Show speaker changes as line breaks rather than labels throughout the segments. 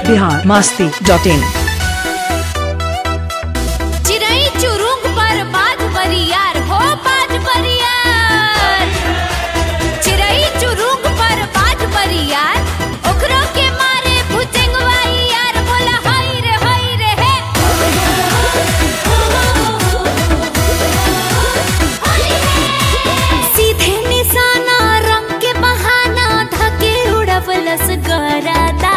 biharmasti.in।
चिरई चुरुंग पर बाज बरियार हो बाज बरियार, चिरई चुरुंग पर बाज बरियार, ओकरो के मारे भुचंगवाई यार, बोला हाय रे हे। सीधे निशाना रंग के बहाना धके उड़वलस गरादा,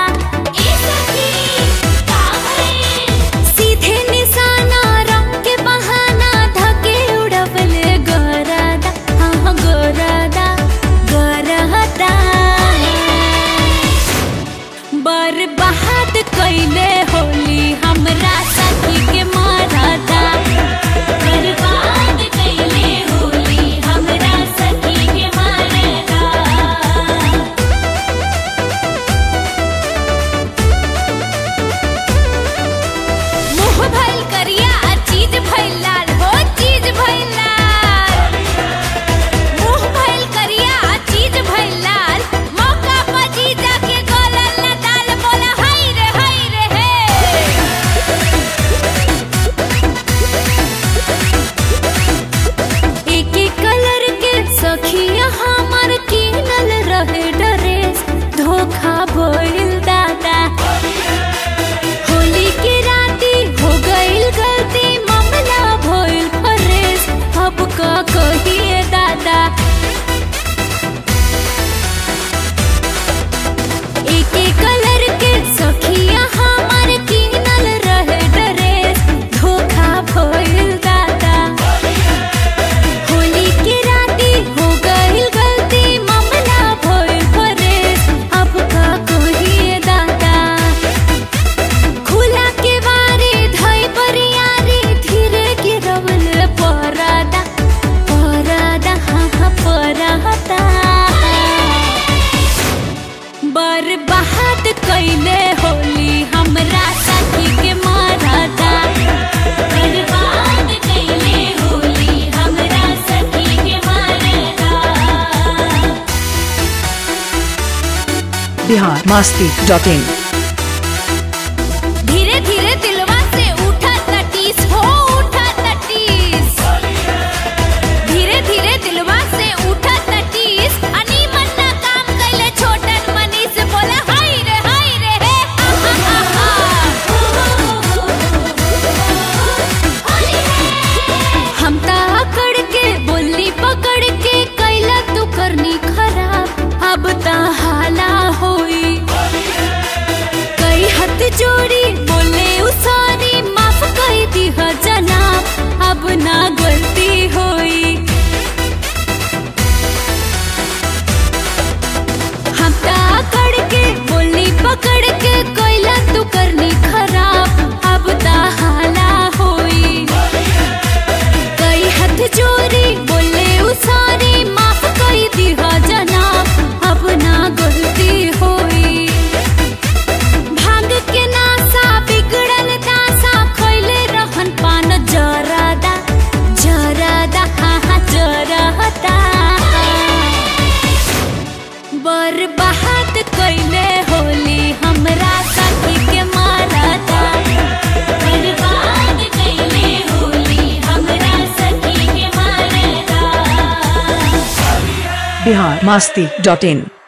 सीधे निशाना रंग के बहाना धके उड़वल गरादा, हाँ गरादा गरादा। बर्बाद कैले होली हमरा सखी के मारादा, बर्बाद कैले होली हमरा सखी के मारादा। मुँह भइल करिया चीज भइल लाल हो चीज भइल लाल, मुँह भइल करिया चीज भइल लाल, मौका पर जीजा के गलल न दाल, बोला हाय रे हे। एक एक कलर के सखिया हमर किनल रहे ड्रेस, धोखा भइल दादा। होली की राती हो गईल गलती, मामला भइल फरेस, अब का कहिए दादा। एक एक कलर के सखिया हमर किनल रहे ड्रेस, धोखा भइल दादा। होली की राती हो गईल गलती, मामला भइल फरेस, अब का कहिए दादा। खुला के वारे धई बरियारी, धीरे गिरवल परादा परादा, हाँ परादा। बर्बाद कैले होली हमरा सखी के मारादा, बर्बाद कैले होली हमरा सखी के मारादा।
biharmasti.in।
धीरे धीरे दिलवा से उठा तटीस हो उठा तटीस, धीरे धीरे दिलवा से उठा तटीस, अनी मन्ना काम कैले छोटन मनीष, बोला हाय रे हे। हम ता आकड़ के बोली पकड़ के कैला तू करनी खराब, अब ता हाला होई। कई हाथ जोड़ी बोले उसारी, माफ कर दी हो जनाब, अब ना गलती होई। हम ता आकड़ के बोली पकड़ के कैला तू करनी खराब, अब ता हाला होई। कई हाथ जोड़ी बोले उसारी, माफ कर दी हो जनाब, अब ना गलती होई। भांग के नासा बिगड़ल दासा, खैले रहन पान जरादा जरादा, हाँ जरादा। बर्बाद कैले होली हमरा सखी के मारादा, बर्बाद कैले होली हमरा सखी के मारादा।
biharmasti.in।